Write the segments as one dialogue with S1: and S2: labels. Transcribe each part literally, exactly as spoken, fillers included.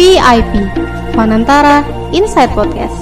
S1: V I P, Vanantara Inside Podcast.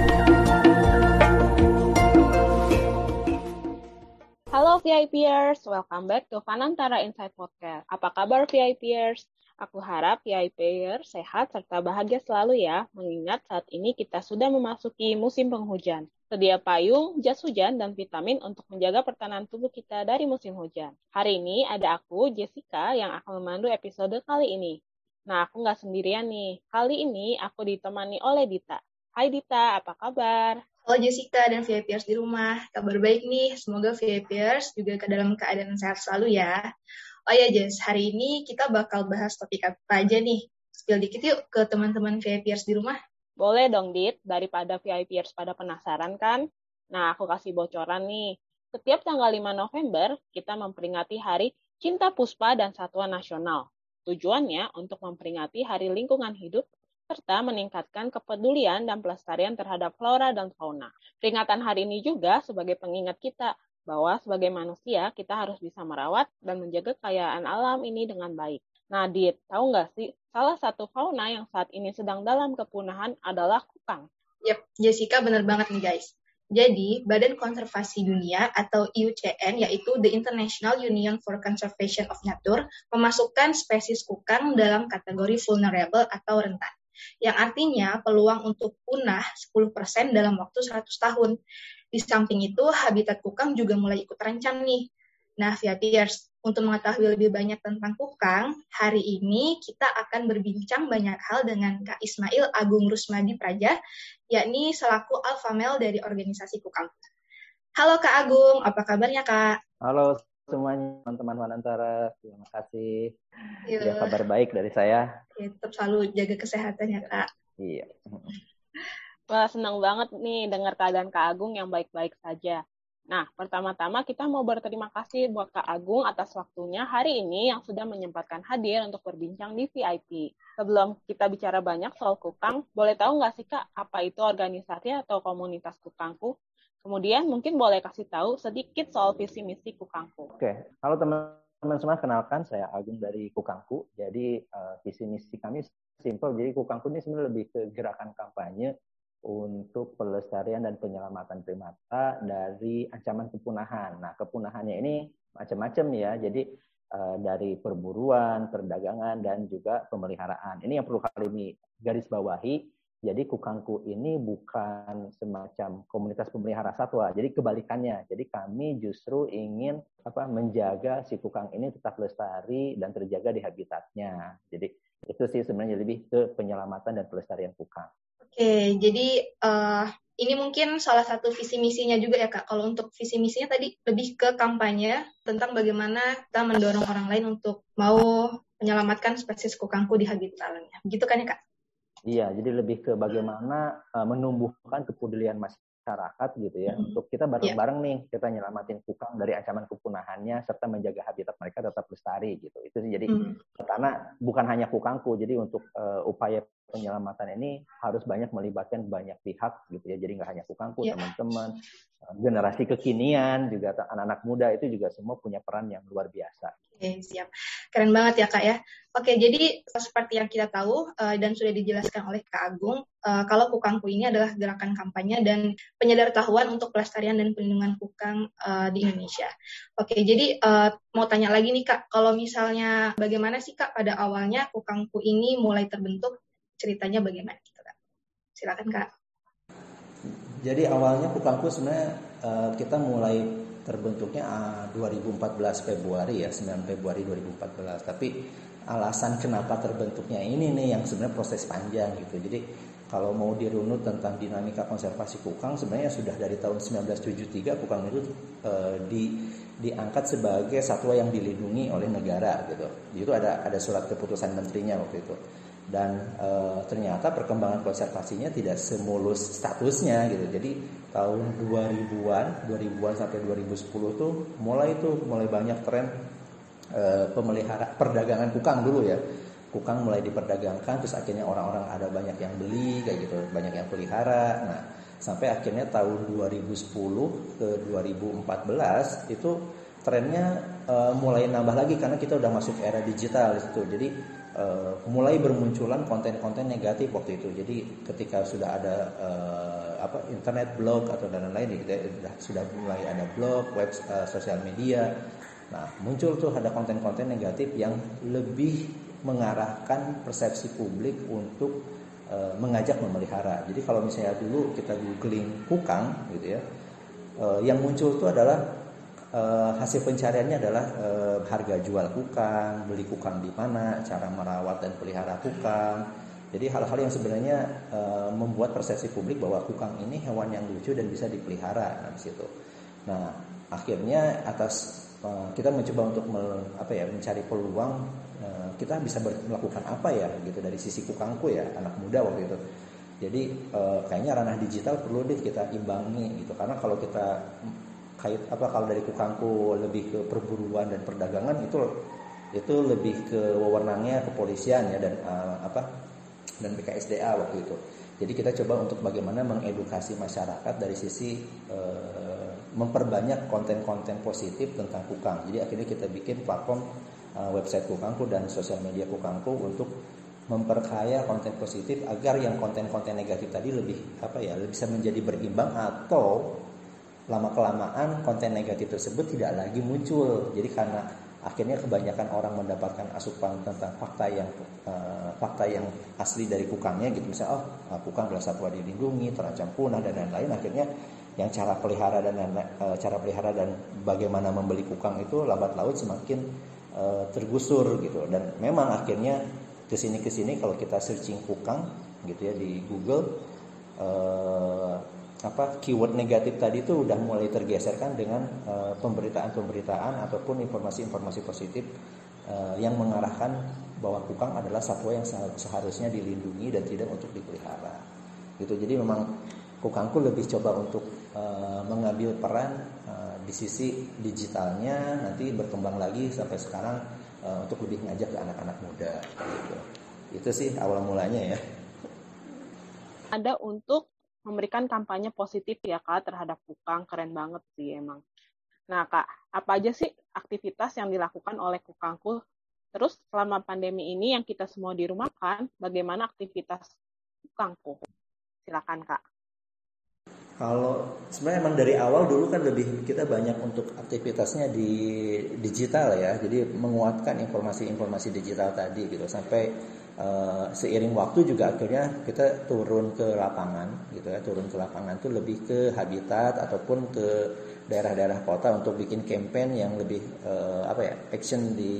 S2: Halo V I Pers, welcome back to Vanantara Inside Podcast. Apa kabar V I Pers? Aku harap V I Pers sehat serta bahagia selalu ya, mengingat saat ini kita sudah memasuki musim penghujan. Sedia payung, jas hujan, dan vitamin untuk menjaga pertahanan tubuh kita dari musim hujan. Hari ini ada aku, Jessica, yang akan memandu episode kali ini. Nah, aku nggak sendirian nih. Kali ini aku ditemani oleh Dita. Hai Dita, apa kabar?
S3: Halo Jessica dan V I Pers di rumah. Kabar baik nih, semoga V I Pers juga dalam keadaan sehat selalu ya. Oh ya Jess, hari ini kita bakal bahas topik apa aja nih? Spill dikit yuk ke teman-teman V I Pers di rumah.
S2: Boleh dong, Dit. Daripada V I Pers pada penasaran kan? Nah, aku kasih bocoran nih. Setiap tanggal lima November, kita memperingati Hari Cinta Puspa dan Satwa Nasional. Tujuannya untuk memperingati Hari Lingkungan Hidup, serta meningkatkan kepedulian dan pelestarian terhadap flora dan fauna. Peringatan hari ini juga sebagai pengingat kita bahwa sebagai manusia kita harus bisa merawat dan menjaga kekayaan alam ini dengan baik. Nah, Dit, tahu nggak sih, salah satu fauna yang saat ini sedang dalam kepunahan adalah kukang.
S3: Yap, Jessica benar banget nih guys. Jadi, Badan Konservasi Dunia atau I U C N, yaitu The International Union for Conservation of Nature, memasukkan spesies kukang dalam kategori vulnerable atau rentan, yang artinya peluang untuk punah sepuluh persen dalam waktu seratus tahun. Di samping itu, habitat kukang juga mulai ikut terancam nih. Nah, V I Pers, untuk mengetahui lebih banyak tentang kukang, hari ini kita akan berbincang banyak hal dengan Kak Ismail Agung Rusmadi Praja, yakni selaku alpha male dari organisasi Kukang. Halo Kak Agung, apa kabarnya Kak?
S4: Halo semuanya, teman-teman Vanantara, terima kasih. Ya, kabar baik dari saya.
S3: Ya, tetap selalu jaga kesehatannya Kak.
S4: Iya.
S2: Wah, senang banget nih dengar keadaan Kak Agung yang baik-baik saja. Nah, pertama-tama kita mau berterima kasih buat Kak Agung atas waktunya hari ini yang sudah menyempatkan hadir untuk berbincang di V I P. Sebelum kita bicara banyak soal Kukang, boleh tahu nggak sih Kak, apa itu organisasi atau komunitas Kukangku? Kemudian mungkin boleh kasih tahu sedikit soal visi misi Kukangku.
S4: Oke, halo teman-teman semua, kenalkan saya Agung dari Kukangku. Jadi uh, visi misi kami simple, jadi Kukangku ini sebenarnya lebih ke gerakan kampanye untuk pelestarian dan penyelamatan primata dari ancaman kepunahan. Nah, kepunahannya ini macam-macam ya. Jadi uh, dari perburuan, perdagangan, dan juga pemeliharaan. Ini yang perlu kami garis bawahi. Jadi Kukangku ini bukan semacam komunitas pemelihara satwa. Jadi kebalikannya. Jadi kami justru ingin apa menjaga si kukang ini tetap lestari dan terjaga di habitatnya. Jadi itu sih sebenarnya lebih ke penyelamatan dan pelestarian kukang.
S3: Oke, jadi uh, ini mungkin salah satu visi misinya juga ya Kak. Kalau untuk visi misinya tadi lebih ke kampanye tentang bagaimana kita mendorong orang lain untuk mau menyelamatkan spesies kukangku di habitat alamnya. Begitu kan ya Kak?
S4: Iya, jadi lebih ke bagaimana uh, menumbuhkan kepedulian masyarakat gitu ya. Hmm. Untuk kita bareng-bareng nih, kita nyelamatin kukang dari ancaman kepunahannya serta menjaga habitat mereka tetap lestari gitu. Itu sih jadi hmm. karena bukan hanya kukangku, jadi untuk uh, upaya penyelamatan ini harus banyak melibatkan banyak pihak gitu ya. Jadi nggak hanya kukangku, yeah. teman-teman, generasi kekinian juga anak-anak muda itu juga semua punya peran yang luar biasa.
S3: Oke, siap. Keren banget ya Kak ya. Oke, jadi seperti yang kita tahu uh, dan sudah dijelaskan oleh Kak Agung, uh, kalau Kukangku ini adalah gerakan kampanye dan penyedartahuan untuk pelestarian dan perlindungan kukang uh, di Indonesia. Oke, jadi uh, mau tanya lagi nih Kak, kalau misalnya bagaimana sih Kak pada awalnya Kukangku ini mulai terbentuk? Ceritanya bagaimana gitu Kak? Silakan Kak.
S5: Jadi awalnya Kukangku sebenarnya uh, kita mulai terbentuknya uh, dua ribu empat belas Februari ya, sembilan Februari dua ribu empat belas. Tapi alasan kenapa terbentuknya ini nih yang sebenarnya proses panjang gitu. Jadi kalau mau dirunut tentang dinamika konservasi kukang sebenarnya sudah dari tahun sembilan belas tujuh puluh tiga kukang itu uh, di diangkat sebagai satwa yang dilindungi oleh negara gitu. Itu ada ada surat keputusan menterinya waktu itu. Dan e, ternyata perkembangan konservasinya tidak semulus statusnya gitu. Jadi tahun dua ribuan, dua ribuan sampai dua ribu sepuluh tuh mulai tuh mulai banyak tren e, pemelihara perdagangan kukang dulu ya. Kukang mulai diperdagangkan, terus akhirnya orang-orang ada banyak yang beli kayak gitu, banyak yang pelihara. Nah, sampai akhirnya tahun dua ribu sepuluh ke dua ribu empat belas itu trennya e, mulai nambah lagi karena kita udah masuk era digital di situ. Jadi uh, mulai bermunculan konten-konten negatif waktu itu. Jadi ketika sudah ada uh, apa internet blog atau dan lain-lain, kita sudah mulai ada blog, web, uh, sosial media. Nah, muncul tuh ada konten-konten negatif yang lebih mengarahkan persepsi publik untuk uh, mengajak memelihara. Jadi kalau misalnya dulu kita googling kukang gitu ya, uh, yang muncul tuh adalah uh, hasil pencariannya adalah uh, harga jual kukang, beli kukang di mana, cara merawat dan pelihara kukang. Jadi hal-hal yang sebenarnya uh, membuat persepsi publik bahwa kukang ini hewan yang lucu dan bisa dipelihara. Nah, di situ. Nah, akhirnya atas kita mencoba untuk me, apa ya mencari peluang uh, kita bisa ber, melakukan apa ya gitu dari sisi kukangku ya, anak muda waktu itu. Jadi uh, kayaknya ranah digital perlu deh kita imbangi gitu, karena kalau kita kait apa kalau dari kukangku lebih ke perburuan dan perdagangan, itu itu lebih ke wewenangnya kepolisian ya dan uh, apa dan B K S D A waktu itu. Jadi kita coba untuk bagaimana mengedukasi masyarakat dari sisi uh, memperbanyak konten-konten positif tentang kukang. Jadi akhirnya kita bikin platform uh, website kukangku dan sosial media kukangku untuk memperkaya konten positif agar yang konten-konten negatif tadi lebih apa ya bisa menjadi berimbang, atau lama kelamaan konten negatif tersebut tidak lagi muncul. Jadi karena akhirnya kebanyakan orang mendapatkan asupan tentang fakta yang uh, fakta yang asli dari kukangnya gitu, misalnya oh kukang adalah satwa dilindungi, terancam punah dan lain-lain. Akhirnya yang cara pelihara dan uh, cara pelihara dan bagaimana membeli kukang itu lambat laut semakin uh, tergusur gitu. Dan memang akhirnya kesini kesini kalau kita searching kukang gitu ya di Google, uh, apa keyword negatif tadi itu udah mulai tergeserkan dengan uh, pemberitaan-pemberitaan ataupun informasi-informasi positif uh, yang mengarahkan bahwa kukang adalah satwa yang seharusnya dilindungi dan tidak untuk dipelihara gitu. Jadi memang kukangku lebih coba untuk uh, mengambil peran uh, di sisi digitalnya, nanti berkembang lagi sampai sekarang uh, untuk lebih ngajak ke anak-anak muda gitu. Itu sih awal mulanya ya.
S2: Ada untuk memberikan kampanye positif ya Kak terhadap kukang, keren banget sih emang. Nah Kak, apa aja sih aktivitas yang dilakukan oleh kukangku? Terus selama pandemi ini yang kita semua dirumahkan, bagaimana aktivitas kukangku? Silakan Kak.
S5: Kalau sebenarnya emang dari awal dulu kan lebih kita banyak untuk aktivitasnya di digital ya, jadi menguatkan informasi-informasi digital tadi gitu sampai uh, seiring waktu juga akhirnya kita turun ke lapangan gitu ya, turun ke lapangan tuh lebih ke habitat ataupun ke daerah-daerah kota untuk bikin campaign yang lebih uh, apa ya action di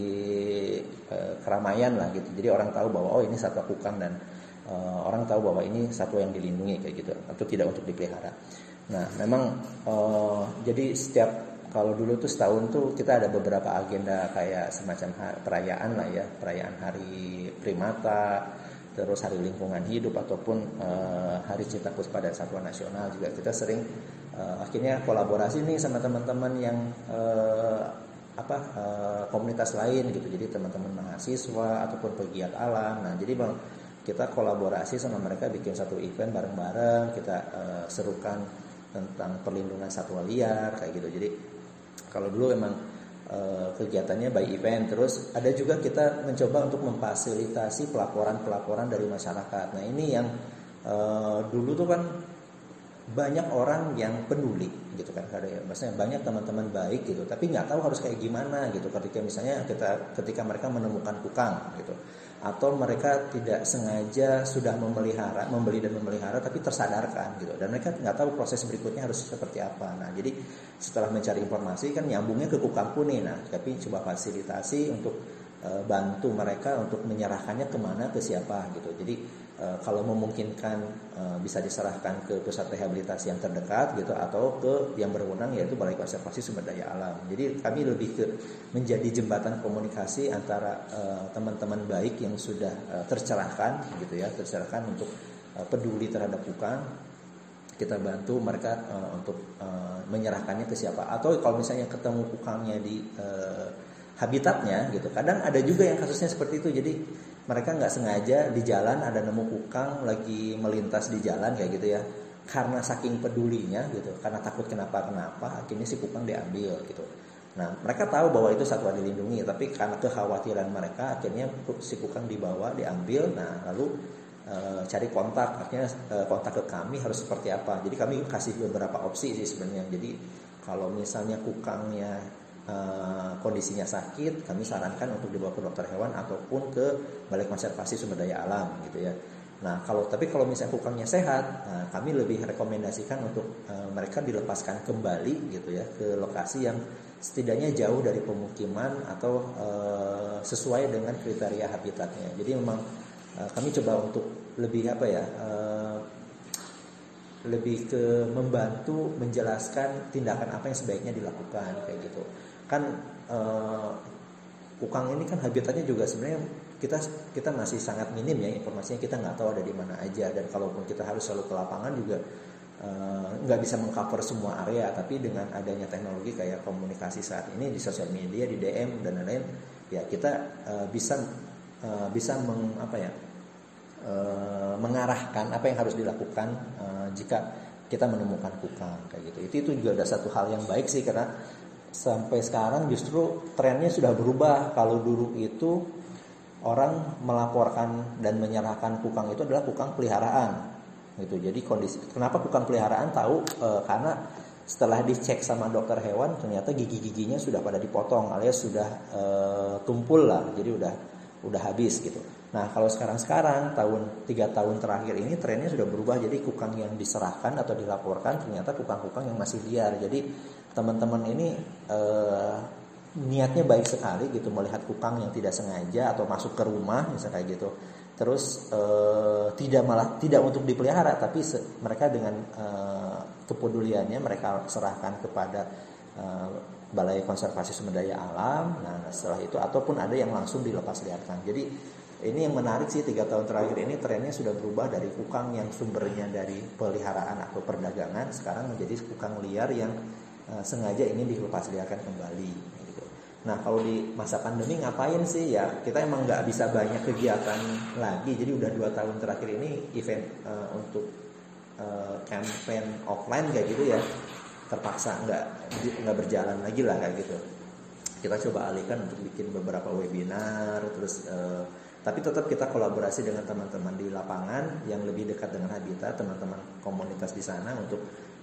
S5: uh, keramaian lah gitu, jadi orang tahu bahwa oh ini satwa kukang dan Uh, orang tahu bahwa ini satwa yang dilindungi kayak gitu atau tidak untuk dipelihara. Nah, memang uh, jadi setiap kalau dulu tuh setahun tuh kita ada beberapa agenda kayak semacam ha- perayaan lah ya, perayaan Hari Primata, terus Hari Lingkungan Hidup ataupun uh, Hari Cinta Puspa dan Satwa Nasional juga kita sering uh, akhirnya kolaborasi nih sama teman-teman yang uh, apa uh, komunitas lain gitu. Jadi teman-teman mahasiswa ataupun pegiat alam. Nah, jadi bang kita kolaborasi sama mereka bikin satu event bareng-bareng, kita uh, serukan tentang perlindungan satwa liar kayak gitu. Jadi kalau dulu emang uh, kegiatannya by event, terus ada juga kita mencoba untuk memfasilitasi pelaporan-pelaporan dari masyarakat. Nah ini yang uh, dulu tuh kan banyak orang yang peduli gitu kan, maksudnya banyak teman-teman baik gitu, tapi nggak tahu harus kayak gimana gitu ketika misalnya kita ketika mereka menemukan kukang gitu, atau mereka tidak sengaja sudah memelihara, membeli dan memelihara tapi tersadarkan gitu, dan mereka nggak tahu proses berikutnya harus seperti apa. Nah jadi setelah mencari informasi kan nyambungnya ke kukangku nih, nah tapi coba fasilitasi untuk uh, bantu mereka untuk menyerahkannya kemana, ke siapa gitu. Jadi Uh, kalau memungkinkan uh, bisa diserahkan ke pusat rehabilitasi yang terdekat gitu, atau ke yang berwenang yaitu Balai Konservasi Sumber Daya Alam. Jadi kami lebih ke menjadi jembatan komunikasi antara uh, teman-teman baik yang sudah uh, tercerahkan gitu ya, tercerahkan untuk uh, peduli terhadap kukang. Kita bantu mereka uh, untuk uh, menyerahkannya ke siapa, atau kalau misalnya ketemu kukangnya di uh, habitatnya gitu. Kadang ada juga yang kasusnya seperti itu. Jadi mereka nggak sengaja di jalan ada nemu kukang lagi melintas di jalan kayak gitu ya, karena saking pedulinya gitu, karena takut kenapa-kenapa akhirnya si kukang diambil gitu. Nah, mereka tahu bahwa itu satwa dilindungi, tapi karena kekhawatiran mereka akhirnya si kukang dibawa, diambil. Nah, lalu e, cari kontak, akhirnya e, kontak ke kami harus seperti apa. Jadi kami kasih beberapa opsi sih sebenarnya. Jadi kalau misalnya kukangnya e, kondisinya sakit, kami sarankan untuk dibawa ke dokter hewan ataupun ke Balai Konservasi Sumber Daya Alam gitu ya. Nah, kalau tapi kalau misalnya kukangnya sehat, nah, kami lebih rekomendasikan untuk e, mereka dilepaskan kembali gitu ya ke lokasi yang setidaknya jauh dari pemukiman atau e, sesuai dengan kriteria habitatnya. Jadi memang e, kami coba untuk lebih apa ya, e, lebih ke membantu menjelaskan tindakan apa yang sebaiknya dilakukan kayak gitu. Kan e, kukang ini kan habitatnya juga sebenarnya kita kita masih sangat minim ya, informasinya kita nggak tahu ada di mana aja, dan kalaupun kita harus selalu ke lapangan juga nggak uh, bisa mengcover semua area. Tapi dengan adanya teknologi kayak komunikasi saat ini di sosial media, di D M dan lain-lain, ya kita uh, bisa uh, bisa meng, apa ya uh, mengarahkan apa yang harus dilakukan uh, jika kita menemukan kukang kayak gitu. Itu itu juga ada satu hal yang baik sih, karena sampai sekarang justru trennya sudah berubah. Kalau dulu itu orang melaporkan dan menyerahkan kukang itu adalah kukang peliharaan gitu. Jadi kondisi kenapa kukang peliharaan tahu e, karena setelah dicek sama dokter hewan ternyata gigi-giginya sudah pada dipotong alias sudah e, tumpul lah, jadi udah udah habis gitu. Nah, kalau sekarang-sekarang tahun tiga tahun terakhir ini trennya sudah berubah, jadi kukang yang diserahkan atau dilaporkan ternyata kukang-kukang yang masih liar. Jadi teman-teman ini e, niatnya baik sekali gitu, melihat kukang yang tidak sengaja atau masuk ke rumah misalnya kayak gitu. Terus e, tidak malah tidak untuk dipelihara, tapi se, mereka dengan e, kepeduliannya mereka serahkan kepada e, Balai Konservasi Sumber Daya Alam. Nah, setelah itu ataupun ada yang langsung dilepas liarkan. Jadi ini yang menarik sih, tiga tahun terakhir ini trennya sudah berubah dari kukang yang sumbernya dari peliharaan atau perdagangan sekarang menjadi kukang liar yang e, sengaja ingin dilepas liarkan kembali. Nah, kalau di masa pandemi ngapain sih ya? Kita emang nggak bisa banyak kegiatan lagi. Jadi udah dua tahun terakhir ini event uh, untuk uh, campaign offline kayak gitu ya terpaksa nggak nggak berjalan lagi lah kayak gitu. Kita coba alihkan untuk bikin beberapa webinar, terus uh, tapi tetap kita kolaborasi dengan teman-teman di lapangan yang lebih dekat dengan habitat, teman-teman komunitas di sana untuk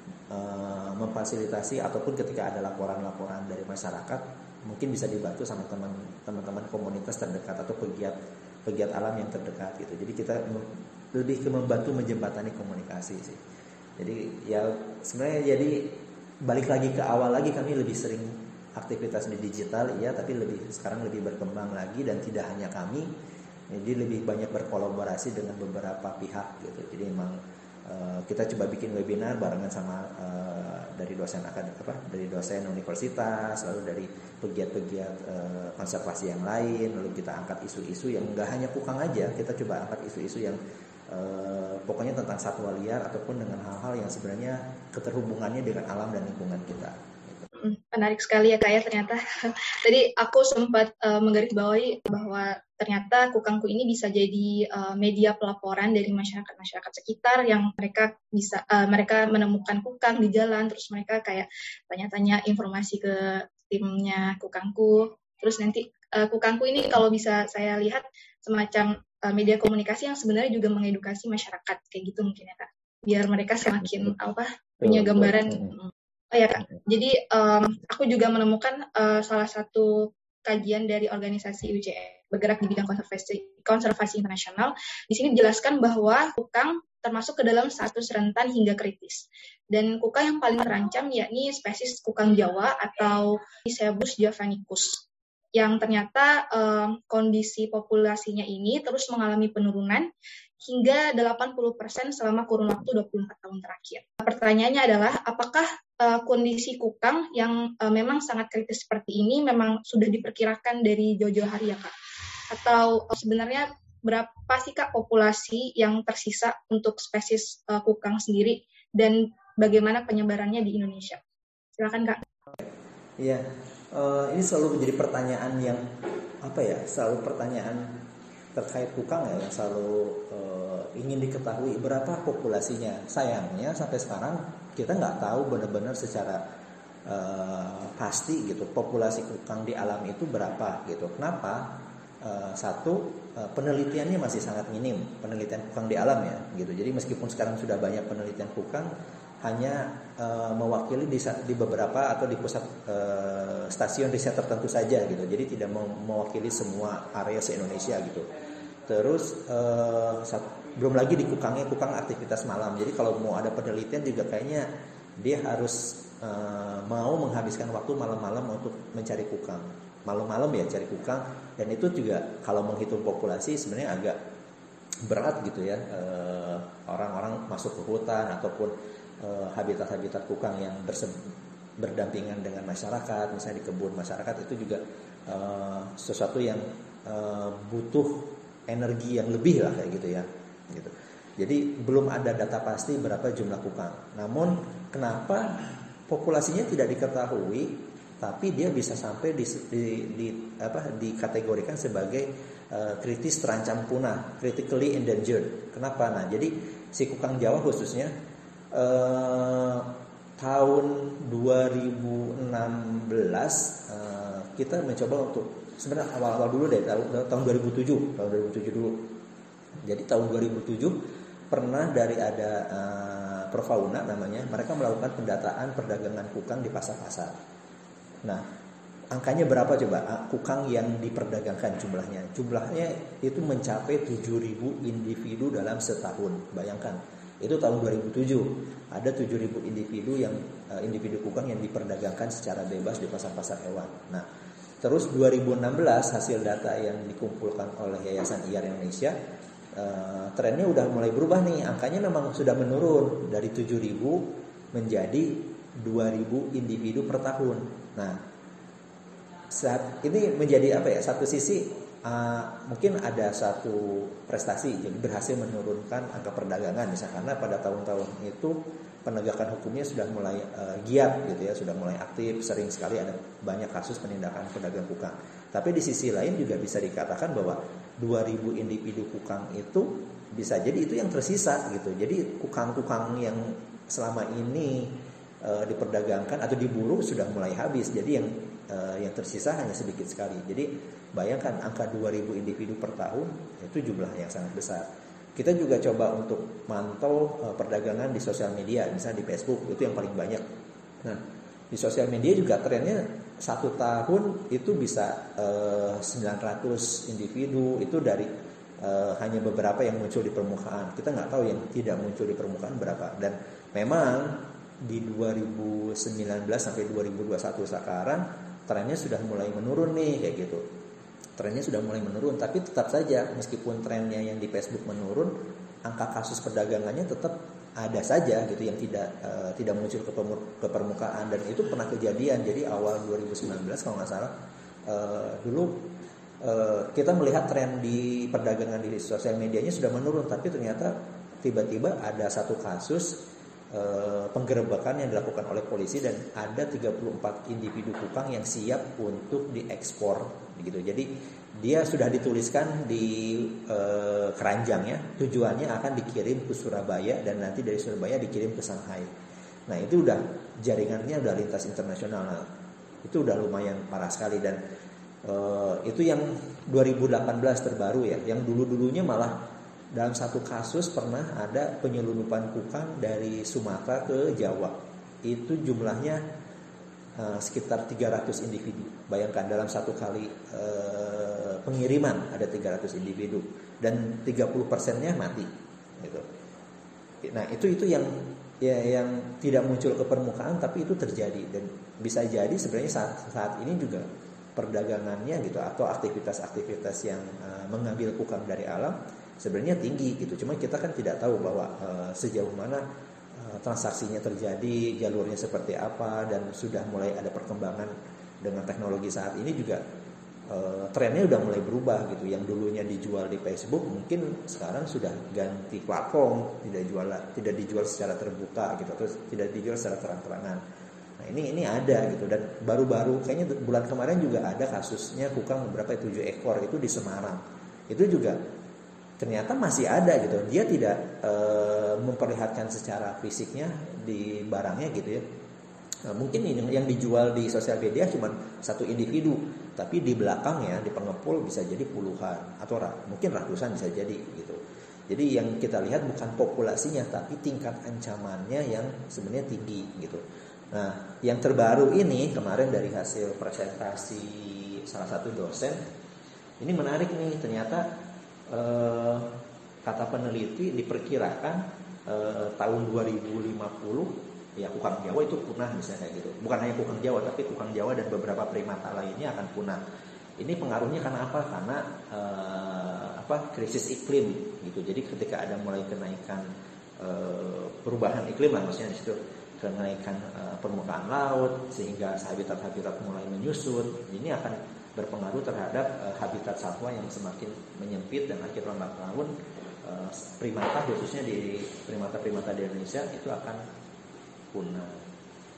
S5: uh, memfasilitasi ataupun ketika ada laporan-laporan dari masyarakat mungkin bisa dibantu sama teman-teman komunitas terdekat atau pegiat pegiat alam yang terdekat gitu. Jadi kita lebih ke membantu menjembatani komunikasi sih. Jadi ya sebenarnya jadi balik lagi ke awal lagi, kami lebih sering aktivitas di digital ya, tapi lebih sekarang lebih berkembang lagi dan tidak hanya kami. Jadi lebih banyak berkolaborasi dengan beberapa pihak gitu. Jadi memang uh, kita coba bikin webinar barengan sama uh, dari dosen akad apa dari dosen universitas, lalu dari pegiat-pegiat e, konservasi yang lain, lalu kita angkat isu-isu yang enggak hanya kukang aja, kita coba angkat isu-isu yang e, pokoknya tentang satwa liar ataupun dengan hal-hal yang sebenarnya keterhubungannya dengan alam dan lingkungan kita.
S3: Menarik sekali ya Kak ya ternyata. Tadi aku sempat uh, menggarisbawahi bahwa ternyata kukangku ini bisa jadi uh, media pelaporan dari masyarakat-masyarakat sekitar yang mereka bisa uh, mereka menemukan kukang di jalan, terus mereka kayak tanya-tanya informasi ke timnya kukangku. Terus nanti uh, kukangku ini kalau bisa saya lihat semacam uh, media komunikasi yang sebenarnya juga mengedukasi masyarakat kayak gitu mungkin ya Kak. Biar mereka semakin apa punya gambaran. Oh ya Kak, jadi um, aku juga menemukan uh, salah satu kajian dari organisasi U C E bergerak di bidang konservasi konservasi internasional. Di sini dijelaskan bahwa kukang termasuk ke dalam status rentan hingga kritis. Dan kukang yang paling terancam yakni spesies kukang Jawa atau Icebus javanicus, yang ternyata um, kondisi populasinya ini terus mengalami penurunan hingga delapan puluh persen selama kurun waktu dua puluh empat tahun terakhir. Pertanyaannya adalah, apakah uh, kondisi kukang yang uh, memang sangat kritis seperti ini memang sudah diperkirakan dari jauh-jauh hari ya Kak? Atau uh, sebenarnya berapa sih Kak populasi yang tersisa untuk spesies uh, kukang sendiri dan bagaimana penyebarannya di Indonesia? Silakan Kak.
S5: Iya, uh, ini selalu menjadi pertanyaan yang apa ya? Selalu pertanyaan terkait kukang ya yang selalu uh, ingin diketahui berapa populasinya. Sayangnya sampai sekarang kita nggak tahu benar-benar secara uh, pasti gitu populasi kukang di alam itu berapa gitu. Kenapa? Uh, satu, uh, penelitiannya masih sangat minim, penelitian kukang di alam ya gitu. Jadi meskipun sekarang sudah banyak penelitian kukang, hanya uh, mewakili di, di beberapa atau di pusat uh, stasiun riset tertentu saja gitu. Jadi tidak mewakili semua area se-Indonesia gitu. Terus uh, satu, belum lagi di kukangnya, kukang aktivitas malam. Jadi kalau mau ada penelitian juga kayaknya dia harus uh, mau menghabiskan waktu malam-malam untuk mencari kukang. Malam-malam ya cari kukang, dan itu juga kalau menghitung populasi sebenarnya agak berat gitu ya. Uh, orang-orang masuk ke hutan ataupun uh, habitat-habitat kukang yang berse- berdampingan dengan masyarakat, misalnya di kebun masyarakat, itu juga uh, sesuatu yang uh, butuh energi yang lebih lah kayak gitu ya. Gitu. Jadi belum ada data pasti berapa jumlah kukang. Namun kenapa populasinya tidak diketahui, tapi dia bisa sampai di, di, di apa dikategorikan sebagai uh, kritis terancam punah, critically endangered. Kenapa? Nah, jadi si kukang Jawa khususnya uh, tahun dua ribu enam belas uh, kita mencoba untuk sebenarnya awal-awal dulu deh tahun, tahun dua ribu tujuh, tahun dua ribu tujuh dulu. Jadi tahun dua ribu tujuh pernah dari ada uh, Profauna namanya, mereka melakukan pendataan perdagangan kukang di pasar-pasar. Nah, angkanya berapa coba kukang yang diperdagangkan jumlahnya? Jumlahnya itu mencapai tujuh ribu individu dalam setahun. Bayangkan, itu tahun dua ribu tujuh ada tujuh ribu individu yang uh, individu kukang yang diperdagangkan secara bebas di pasar-pasar hewan. Nah, terus dua ribu enam belas hasil data yang dikumpulkan oleh Yayasan I A R Indonesia, uh, trennya udah mulai berubah nih. Angkanya memang sudah menurun dari tujuh ribu menjadi dua ribu individu per tahun. Nah, saat ini menjadi apa ya? Satu sisi uh, mungkin ada satu prestasi, jadi berhasil menurunkan angka perdagangan, misalnya karena pada tahun-tahun itu penegakan hukumnya sudah mulai uh, giat gitu ya, sudah mulai aktif, sering sekali ada banyak kasus penindakan pedagang kukang. Tapi di sisi lain juga bisa dikatakan bahwa dua ribu individu kukang itu bisa jadi itu yang tersisa gitu. Jadi kukang-kukang yang selama ini uh, diperdagangkan atau diburu sudah mulai habis. Jadi yang uh, yang tersisa hanya sedikit sekali. Jadi bayangkan angka dua ribu individu per tahun itu jumlah yang sangat besar. Kita juga coba untuk mantau uh, perdagangan di sosial media, misalnya di Facebook, itu yang paling banyak. Nah, di sosial media juga trennya satu tahun itu bisa uh, sembilan ratus individu, itu dari uh, hanya beberapa yang muncul di permukaan. Kita nggak tahu yang tidak muncul di permukaan berapa. Dan memang di dua ribu sembilan belas sampai dua ribu dua puluh satu sekarang trennya sudah mulai menurun nih kayak gitu. Trennya sudah mulai menurun, tapi tetap saja meskipun trennya yang di Facebook menurun, angka kasus perdagangannya tetap ada saja gitu yang tidak uh, tidak muncul ke, ke permukaan. Dan itu pernah kejadian. Jadi awal dua ribu sembilan belas kalau nggak salah uh, dulu uh, kita melihat tren di perdagangan di sosial medianya sudah menurun, tapi ternyata tiba-tiba ada satu kasus Uh, penggerebekan yang dilakukan oleh polisi dan ada tiga puluh empat individu kukang yang siap untuk diekspor begitu. Jadi dia sudah dituliskan di uh, keranjangnya, tujuannya akan dikirim ke Surabaya dan nanti dari Surabaya dikirim ke Shanghai. Nah, itu udah jaringannya udah lintas internasional. Nah, itu udah lumayan parah sekali. Dan uh, itu yang dua ribu delapan belas terbaru ya. Yang dulu-dulunya malah dalam satu kasus pernah ada penyelundupan kukang dari Sumatera ke Jawa. Itu jumlahnya uh, sekitar tiga ratus individu. Bayangkan dalam satu kali uh, pengiriman ada tiga ratus individu dan tiga puluh persennya mati gitu. Nah, itu itu yang ya, yang tidak muncul ke permukaan tapi itu terjadi. Dan bisa jadi sebenarnya saat saat ini juga perdagangannya gitu atau aktivitas-aktivitas yang uh, mengambil kukang dari alam sebenarnya tinggi gitu. Cuma kita kan tidak tahu bahwa uh, sejauh mana uh, transaksinya terjadi, jalurnya seperti apa, dan sudah mulai ada perkembangan dengan teknologi saat ini juga uh, trennya udah mulai berubah gitu. Yang dulunya dijual di Facebook mungkin sekarang sudah ganti platform, tidak jual tidak dijual secara terbuka gitu, terus tidak dijual secara terang-terangan. Nah, ini ini ada gitu. Dan baru-baru kayaknya bulan kemarin juga ada kasusnya kukang beberapa tujuh ekor itu di Semarang. Itu juga ternyata masih ada gitu. Dia tidak e, memperlihatkan secara fisiknya di barangnya gitu ya. Nah, mungkin yang, yang dijual di sosial media cuma satu individu, tapi di belakangnya di pengepul bisa jadi puluhan atau mungkin ratusan bisa jadi gitu. Jadi yang kita lihat bukan populasinya, tapi tingkat ancamannya yang sebenarnya tinggi gitu. Nah, yang terbaru ini kemarin dari hasil presentasi salah satu dosen, ini menarik nih, ternyata eh, kata peneliti diperkirakan eh, tahun dua ribu lima puluh ya kukang Jawa itu punah misalnya kayak gitu. Bukan hanya kukang Jawa, tapi kukang Jawa dan beberapa primata lainnya akan punah. Ini pengaruhnya karena apa? Karena eh, apa? Krisis iklim gitu. Jadi ketika ada mulai kenaikan eh, perubahan iklim lah, maksudnya di situ kenaikan eh, permukaan laut sehingga habitat-habitat mulai menyusut. Ini akan berpengaruh terhadap eh, habitat satwa yang semakin menyempit dan akhir lambat laun eh, primata khususnya di primata-primata di Indonesia itu akan punah.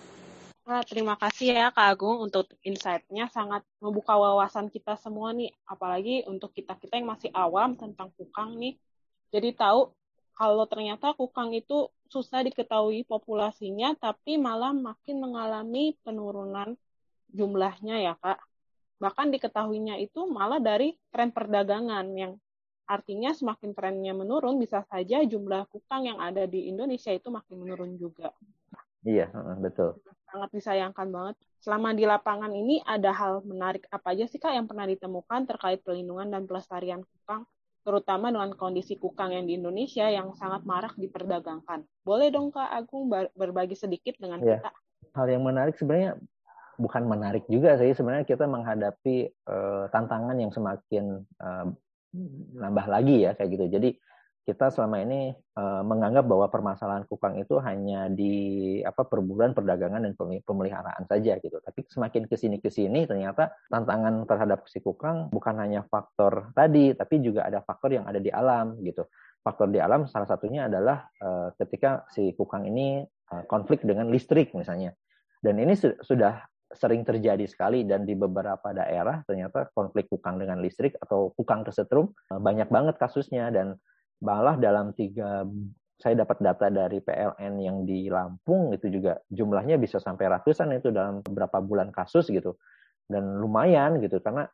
S2: Nah, terima kasih ya Kak Agung untuk insight-nya, sangat membuka wawasan kita semua nih, apalagi untuk kita-kita yang masih awam tentang kukang nih. Jadi tahu kalau ternyata kukang itu susah diketahui populasinya, tapi malah makin mengalami penurunan jumlahnya ya Kak. Bahkan diketahuinya itu malah dari tren perdagangan, yang artinya semakin trennya menurun, bisa saja jumlah kukang yang ada di Indonesia itu makin menurun juga.
S4: Iya, betul.
S2: Sangat disayangkan banget. Selama di lapangan ini ada hal menarik apa aja sih Kak yang pernah ditemukan terkait perlindungan dan pelestarian kukang, terutama dengan kondisi kukang yang di Indonesia yang sangat marak diperdagangkan. Boleh dong Kak Agung berbagi sedikit dengan ya. kita?
S4: Hal yang menarik sebenarnya bukan menarik juga sih, sebenarnya kita menghadapi uh, tantangan yang semakin uh, nambah lagi ya kayak gitu. Jadi kita selama ini uh, menganggap bahwa permasalahan kukang itu hanya di apa perburuan, perdagangan dan pemeliharaan saja gitu. Tapi semakin kesini kesini ternyata tantangan terhadap si kukang bukan hanya faktor tadi, tapi juga ada faktor yang ada di alam gitu. Faktor di alam salah satunya adalah uh, ketika si kukang ini uh, konflik dengan listrik misalnya. Dan ini su- sudah sering terjadi sekali, dan di beberapa daerah ternyata konflik kukang dengan listrik atau kukang kesetrum uh, banyak banget kasusnya. Dan malah dalam tiga, saya dapat data dari P L N yang di Lampung itu juga jumlahnya bisa sampai ratusan itu dalam beberapa bulan kasus gitu. Dan lumayan gitu, karena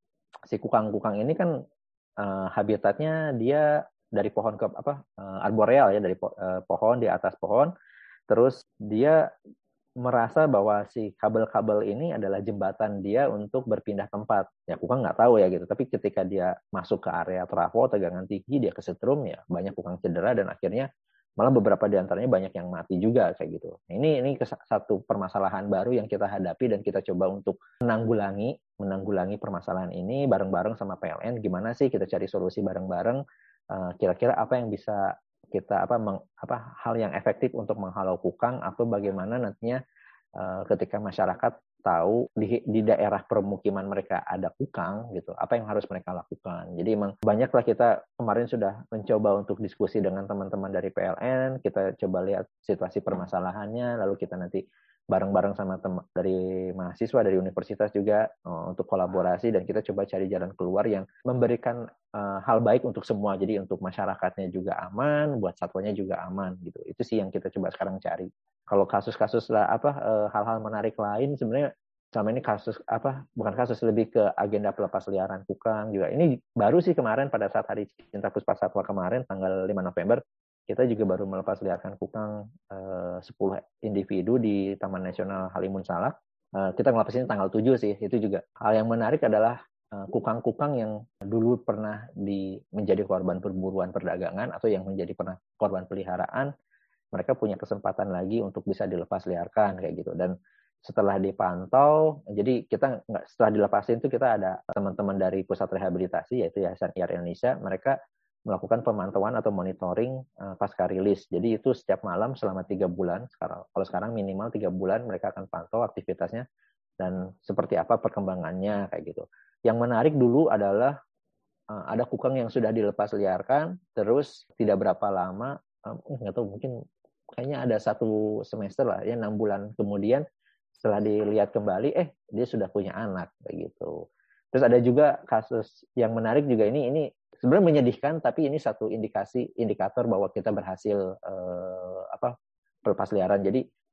S4: si kukang-kukang ini kan uh, habitatnya dia dari pohon ke apa uh, arboreal ya, dari po- uh, pohon di atas pohon, terus dia merasa bahwa si kabel-kabel ini adalah jembatan dia untuk berpindah tempat. Ya, kukang nggak tahu ya gitu. Tapi ketika dia masuk ke area trafo, tegangan tinggi, dia kesetrum, ya banyak kukang cedera dan akhirnya malah beberapa di antaranya banyak yang mati juga kayak gitu. Ini ini satu permasalahan baru yang kita hadapi dan kita coba untuk menanggulangi menanggulangi permasalahan ini bareng-bareng sama P L N. Gimana sih kita cari solusi bareng-bareng? Uh, kira-kira apa yang bisa kita apa meng, apa hal yang efektif untuk menghalau kukang, atau bagaimana nantinya uh, ketika masyarakat tahu di, di daerah permukiman mereka ada kukang gitu, apa yang harus mereka lakukan. Jadi emang banyaklah kita kemarin sudah mencoba untuk diskusi dengan teman-teman dari P L N, kita coba lihat situasi permasalahannya, lalu kita nanti bareng-bareng sama tem- dari mahasiswa dari universitas juga uh, untuk kolaborasi, dan kita coba cari jalan keluar yang memberikan uh, hal baik untuk semua. Jadi untuk masyarakatnya juga aman, buat satwanya juga aman gitu. Itu sih yang kita coba sekarang cari. Kalau kasus-kasus lah apa uh, hal-hal menarik lain sebenarnya selama ini kasus apa bukan kasus, lebih ke agenda pelepas liaran kukang juga. Ini baru sih kemarin pada saat Hari Cinta Puspa Satwa kemarin tanggal lima November, kita juga baru melepas liarkan kukang uh, sepuluh individu di Taman Nasional Halimun Salak. Uh, kita ngelepasin tanggal tujuh sih. Itu juga hal yang menarik adalah uh, kukang-kukang yang dulu pernah di, menjadi korban perburuan perdagangan atau yang menjadi pernah korban peliharaan, mereka punya kesempatan lagi untuk bisa dilepas liarkan kayak gitu. Dan setelah dipantau, jadi kita nggak, setelah dilepasin itu kita ada teman-teman dari pusat rehabilitasi yaitu Yayasan I A R Indonesia, mereka melakukan pemantauan atau monitoring uh, pasca rilis. Jadi itu setiap malam selama tiga bulan. Sekarang, kalau sekarang minimal tiga bulan mereka akan pantau aktivitasnya dan seperti apa perkembangannya kayak gitu. Yang menarik dulu adalah uh, ada kukang yang sudah dilepas liarkan, terus tidak berapa lama, nggak uh, tahu mungkin kayaknya ada satu semester lah ya, enam bulan kemudian setelah dilihat kembali, eh dia sudah punya anak kayak gitu. Terus ada juga kasus yang menarik juga, ini ini sebenarnya menyedihkan, tapi ini satu indikasi indikator bahwa kita berhasil eh, apa pelepas liaran. Jadi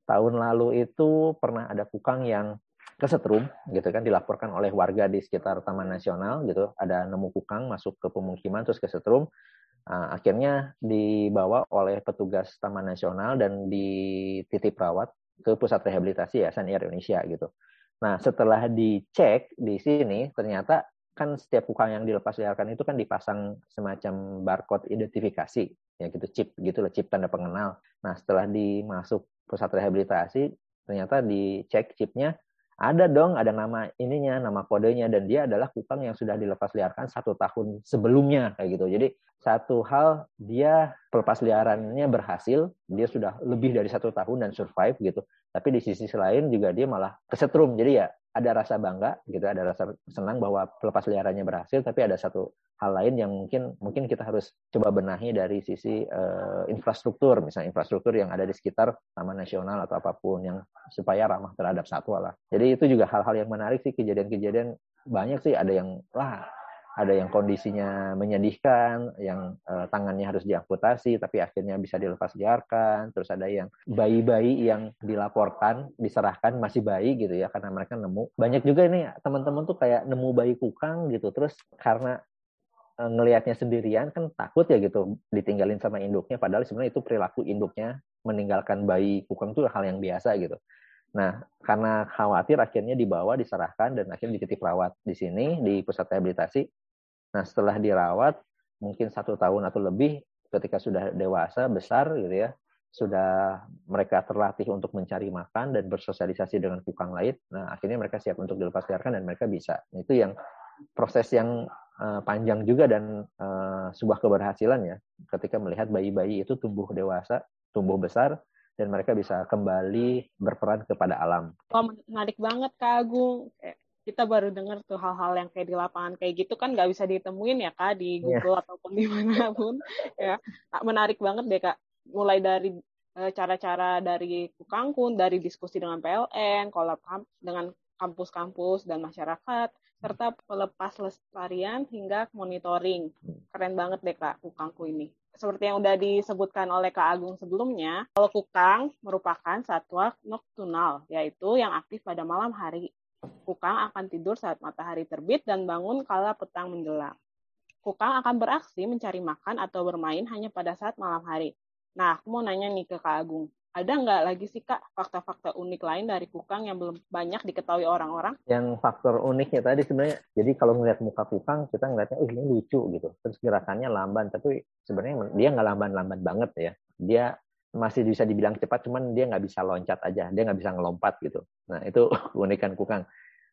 S4: tahun lalu itu pernah ada kukang yang kesetrum gitu kan, dilaporkan oleh warga di sekitar Taman Nasional gitu, ada nemu kukang masuk ke pemukiman terus kesetrum. Nah, akhirnya dibawa oleh petugas Taman Nasional dan dititip rawat ke pusat rehabilitasi Yayasan Air Indonesia gitu. Nah, setelah dicek di sini ternyata kan setiap kukang yang dilepas liarkan itu kan dipasang semacam barcode identifikasi ya gitu, chip gitu loh, chip tanda pengenal. Nah, setelah dimasuk pusat rehabilitasi ternyata dicek chipnya ada dong, ada nama ininya, nama kodenya, dan dia adalah kukang yang sudah dilepas liarkan satu tahun sebelumnya kayak gitu. Jadi satu hal, dia pelepas liarannya berhasil, dia sudah lebih dari satu tahun dan survive gitu. Tapi di sisi lain juga dia malah kesetrum. Jadi ya ada rasa bangga gitu, ada rasa senang bahwa pelepas liarannya berhasil, tapi ada satu hal lain yang mungkin mungkin kita harus coba benahi dari sisi uh, infrastruktur, misalnya infrastruktur yang ada di sekitar Taman Nasional atau apapun yang supaya ramah terhadap satwa lah. Jadi itu juga hal-hal yang menarik sih, kejadian-kejadian banyak sih, ada yang wah ada yang kondisinya menyedihkan, yang uh, tangannya harus diamputasi tapi akhirnya bisa dilepas liarkan, terus ada yang bayi-bayi yang dilaporkan, diserahkan masih bayi gitu ya karena mereka nemu. Banyak juga ini teman-teman tuh kayak nemu bayi kukang gitu, terus karena uh, ngelihatnya sendirian kan takut ya gitu ditinggalin sama induknya, padahal sebenarnya itu perilaku induknya meninggalkan bayi kukang itu hal yang biasa gitu. Nah, karena khawatir akhirnya dibawa, diserahkan, dan akhirnya dititip rawat di sini, di pusat rehabilitasi. Nah, setelah dirawat, mungkin satu tahun atau lebih, ketika sudah dewasa, besar gitu ya, sudah mereka terlatih untuk mencari makan dan bersosialisasi dengan kukang lain, nah akhirnya mereka siap untuk dilepas liarkan dan mereka bisa. Itu yang proses yang uh, panjang juga dan uh, sebuah keberhasilan ya, ketika melihat bayi-bayi itu tumbuh dewasa, tumbuh besar, dan mereka bisa kembali berperan kepada alam.
S2: Oh, menarik banget Kak Agung. Kita baru dengar tuh hal-hal yang kayak di lapangan kayak gitu kan nggak bisa ditemuin ya Kak di Google yeah. ataupun dimanapun ya. Menarik banget deh Kak. Mulai dari e, cara-cara dari Kukangkun, dari diskusi dengan P L N, kolab kamp- dengan kampus-kampus dan masyarakat, serta pelepas lestarian hingga monitoring. Keren banget deh Kak Kukangku ini. Seperti yang udah disebutkan oleh Kak Agung sebelumnya, kalau kukang merupakan satwa nokturnal, yaitu yang aktif pada malam hari. Kukang akan tidur saat matahari terbit dan bangun kala petang menjelang. Kukang akan beraksi mencari makan atau bermain hanya pada saat malam hari. Nah, aku mau nanya nih ke Kak Agung, ada nggak lagi sih Kak fakta-fakta unik lain dari kukang yang belum banyak diketahui orang-orang?
S4: Yang faktor uniknya tadi sebenarnya, jadi kalau ngeliat muka kukang, kita ngeliatnya, oh ini lucu gitu. Terus gerakannya lamban, tapi sebenarnya dia nggak lamban-lamban banget ya. Dia masih bisa dibilang cepat, cuman dia nggak bisa loncat aja, dia nggak bisa ngelompat gitu. Nah itu keunikan kukang.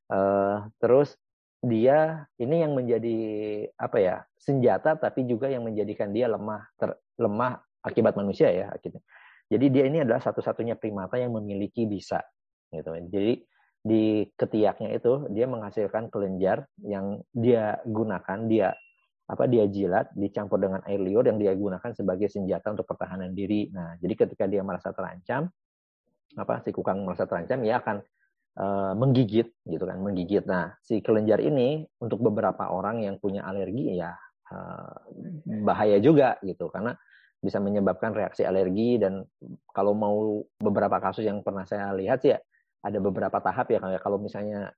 S4: Uh, terus dia ini yang menjadi apa ya senjata, tapi juga yang menjadikan dia lemah, ter, lemah akibat manusia ya akhirnya. Jadi dia ini adalah satu-satunya primata yang memiliki bisa, gitu. Jadi di ketiaknya itu dia menghasilkan kelenjar yang dia gunakan, dia apa dia jilat dicampur dengan air liur yang dia gunakan sebagai senjata untuk pertahanan diri. Nah, jadi ketika dia merasa terancam, apa si kukang merasa terancam, ia akan uh, menggigit, gitu kan, menggigit. Nah, si kelenjar ini untuk beberapa orang yang punya alergi ya uh, bahaya juga, gitu, karena bisa menyebabkan reaksi alergi. Dan kalau mau beberapa kasus yang pernah saya lihat sih ya, ada beberapa tahap ya, kayak kalau misalnya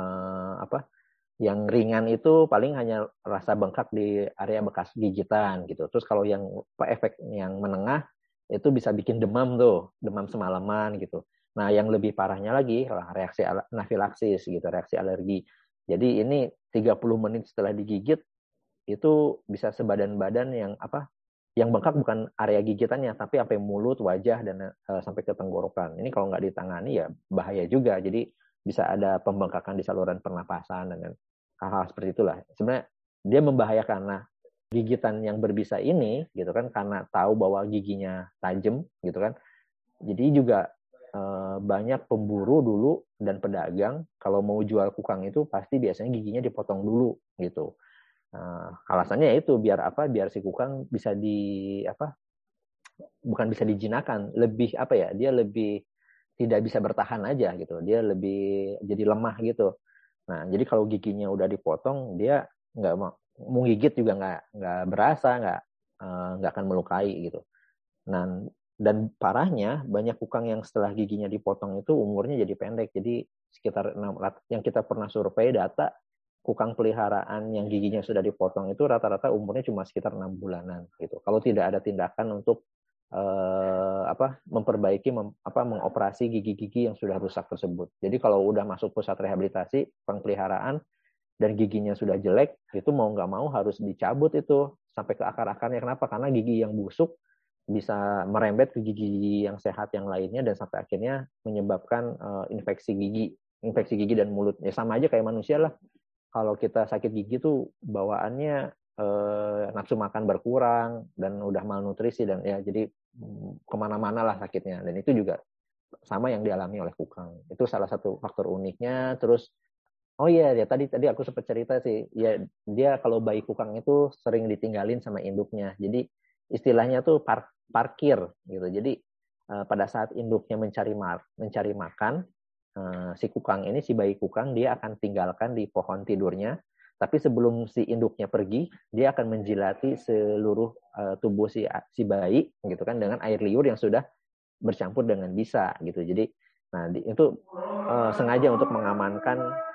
S4: uh, apa yang ringan itu paling hanya rasa bengkak di area bekas gigitan gitu. Terus kalau yang efek yang menengah itu bisa bikin demam tuh, demam semalaman gitu. Nah, yang lebih parahnya lagi reaksi anafilaksis gitu, reaksi alergi. Jadi ini tiga puluh menit setelah digigit itu bisa sebadan-badan yang apa? Yang bengkak bukan area gigitannya, tapi sampai mulut, wajah, dan uh, sampai ke tenggorokan. Ini kalau nggak ditangani ya bahaya juga. Jadi bisa ada pembengkakan di saluran pernapasan dengan hal-hal seperti itulah. Sebenarnya dia membahayakan. Nah, gigitan yang berbisa ini, gitu kan, karena tahu bahwa giginya tajam, gitu kan. Jadi juga uh, banyak pemburu dulu dan pedagang kalau mau jual kukang itu pasti biasanya giginya dipotong dulu, gitu. Nah, alasannya itu biar apa? Biar si kukang bisa di apa? Bukan bisa dijinakan, lebih apa ya? Dia lebih tidak bisa bertahan aja gitu. Dia lebih jadi lemah gitu. Nah, jadi kalau giginya udah dipotong, dia nggak mau mau gigit juga nggak nggak berasa, nggak nggak akan melukai gitu. Nah, Dan parahnya banyak kukang yang setelah giginya dipotong itu umurnya jadi pendek. Jadi sekitar enam yang kita pernah survei data kukang peliharaan yang giginya sudah dipotong itu rata-rata umurnya cuma sekitar enam bulanan gitu. Kalau tidak ada tindakan untuk eh, apa memperbaiki mem, apa mengoperasi gigi-gigi yang sudah rusak tersebut. Jadi kalau udah masuk pusat rehabilitasi kukang peliharaan dan giginya sudah jelek, itu mau nggak mau harus dicabut itu sampai ke akar-akarnya. Kenapa? Karena gigi yang busuk bisa merembet ke gigi yang sehat yang lainnya dan sampai akhirnya menyebabkan uh, infeksi gigi, infeksi gigi dan mulut. Ya sama aja kayak manusia lah. Kalau kita sakit gigi tuh bawaannya uh, nafsu makan berkurang dan udah malnutrisi dan ya jadi um, kemana-mana lah sakitnya. Dan itu juga sama yang dialami oleh kukang. Itu salah satu faktor uniknya. Terus oh iya ya tadi tadi aku sempat cerita sih. Ya dia kalau bayi kukang itu sering ditinggalin sama induknya. Jadi istilahnya tuh par, parkir gitu. Jadi uh, pada saat induknya mencari mar, mencari makan, uh, si kukang ini si bayi kukang dia akan tinggalkan di pohon tidurnya. Tapi sebelum si induknya pergi, dia akan menjilati seluruh uh, tubuh si si bayi gitu kan dengan air liur yang sudah bercampur dengan bisa gitu. Jadi nah di, itu uh, sengaja untuk mengamankan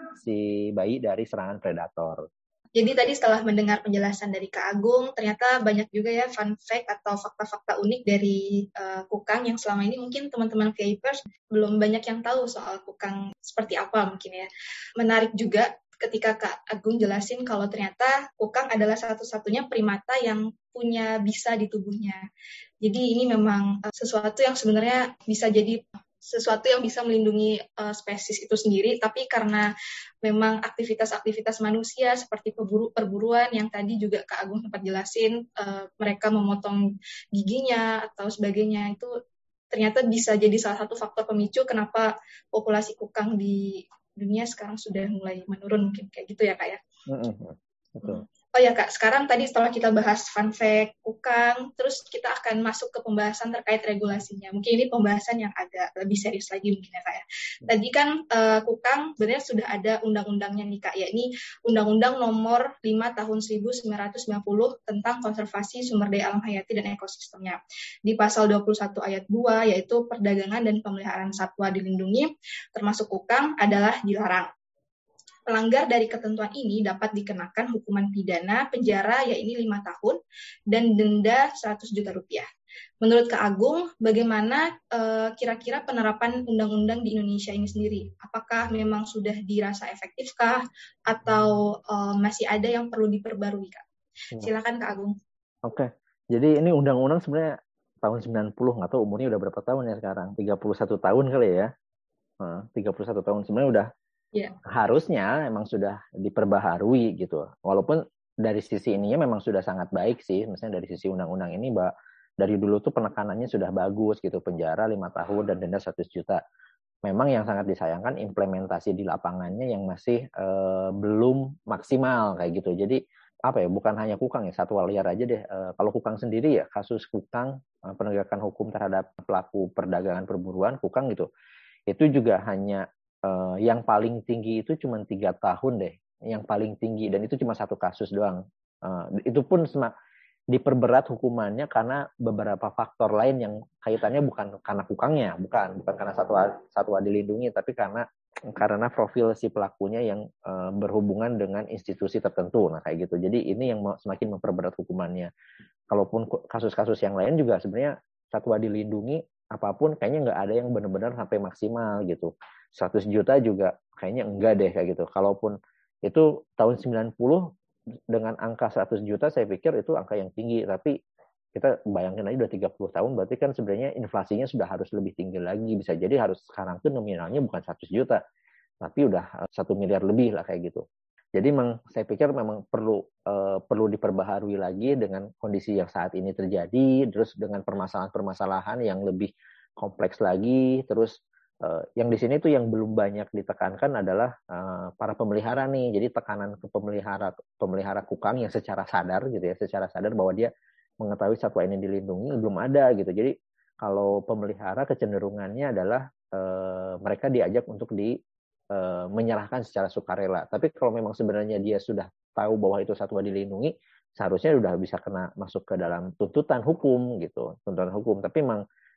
S4: si bayi dari serangan predator.
S3: Jadi tadi setelah mendengar penjelasan dari Kak Agung, ternyata banyak juga ya fun fact atau fakta-fakta unik dari uh, kukang yang selama ini mungkin teman-teman V I Pers belum banyak yang tahu soal kukang seperti apa mungkin ya. Menarik juga ketika Kak Agung jelasin kalau ternyata kukang adalah satu-satunya primata yang punya bisa di tubuhnya. Jadi ini memang uh, sesuatu yang sebenarnya bisa jadi sesuatu yang bisa melindungi uh, spesies itu sendiri, tapi karena memang aktivitas-aktivitas manusia seperti perburu, perburuan yang tadi juga Kak Agung sempat jelasin, uh, mereka memotong giginya atau sebagainya, itu ternyata bisa jadi salah satu faktor pemicu kenapa populasi kukang di dunia sekarang sudah mulai menurun, mungkin kayak gitu ya Kak ya.
S4: Mm-hmm. Betul.
S3: Oh ya Kak, sekarang tadi setelah kita bahas fun fact kukang, terus kita akan masuk ke pembahasan terkait regulasinya. Mungkin ini pembahasan yang agak lebih serius lagi mungkin ya Kak ya. Tadi kan uh, kukang sebenarnya sudah ada undang-undangnya nih Kak, yakni Undang-Undang Nomor lima Tahun seribu sembilan ratus sembilan puluh tentang konservasi sumber daya alam hayati dan ekosistemnya. Di pasal dua puluh satu ayat dua, yaitu perdagangan dan pemeliharaan satwa dilindungi, termasuk kukang, adalah dilarang. Pelanggar dari ketentuan ini dapat dikenakan hukuman pidana penjara yaitu lima tahun dan denda seratus juta rupiah. Menurut Kak Agung, bagaimana uh, kira-kira penerapan undang-undang di Indonesia ini sendiri? Apakah memang sudah dirasa efektifkah atau uh, masih ada yang perlu diperbarui Kak? Silakan Kak Agung.
S4: Oke, jadi ini undang-undang sebenarnya tahun sembilan puluh, nggak tahu umurnya udah berapa tahun ya sekarang, tiga puluh satu tahun kali ya. Nah, tiga puluh satu tahun sebenarnya udah yeah. Harusnya emang sudah diperbaharui gitu. Walaupun dari sisi ininya memang sudah sangat baik sih, misalnya dari sisi undang-undang ini Mbak, dari dulu tuh penekanannya sudah bagus gitu, penjara lima tahun dan denda seratus juta. Memang yang sangat disayangkan implementasi di lapangannya yang masih eh, belum maksimal kayak gitu. Jadi apa ya, bukan hanya kukang ya, satwa liar aja deh. E, kalau kukang sendiri ya, kasus kukang, penegakan hukum terhadap pelaku perdagangan perburuan kukang gitu, itu juga hanya e, yang paling tinggi itu cuma tiga tahun deh, yang paling tinggi, dan itu cuma satu kasus doang. E, itu pun semak, diperberat hukumannya karena beberapa faktor lain yang kaitannya bukan karena kukangnya, bukan, bukan karena satwa satwa dilindungi, tapi karena karena profil si pelakunya yang uh, berhubungan dengan institusi tertentu, nah kayak gitu. Jadi ini yang semakin memperberat hukumannya. Kalaupun kasus-kasus yang lain juga sebenarnya satwa dilindungi apapun kayaknya nggak ada yang benar-benar sampai maksimal gitu. seratus juta juga kayaknya enggak deh kayak gitu. Kalaupun itu tahun sembilan puluh dengan angka seratus juta saya pikir itu angka yang tinggi, tapi kita bayangin aja udah tiga puluh tahun, berarti kan sebenarnya inflasinya sudah harus lebih tinggi lagi. Bisa jadi harus sekarang tuh nominalnya bukan seratus juta, tapi udah satu miliar lebih lah kayak gitu. Jadi memang saya pikir memang perlu uh, perlu diperbaharui lagi dengan kondisi yang saat ini terjadi, terus dengan permasalahan-permasalahan yang lebih kompleks lagi. Terus uh, yang di sini tuh yang belum banyak ditekankan adalah uh, para pemelihara nih. Jadi tekanan ke pemelihara pemelihara kukang yang secara sadar gitu ya, secara sadar bahwa dia mengetahui satwa ini dilindungi belum ada gitu. Jadi kalau pemelihara kecenderungannya adalah e, mereka diajak untuk di e, menyerahkan secara sukarela. Tapi kalau memang sebenarnya dia sudah tahu bahwa itu satwa dilindungi, seharusnya sudah bisa kena masuk ke dalam tuntutan hukum gitu, tuntutan hukum. Tapi memang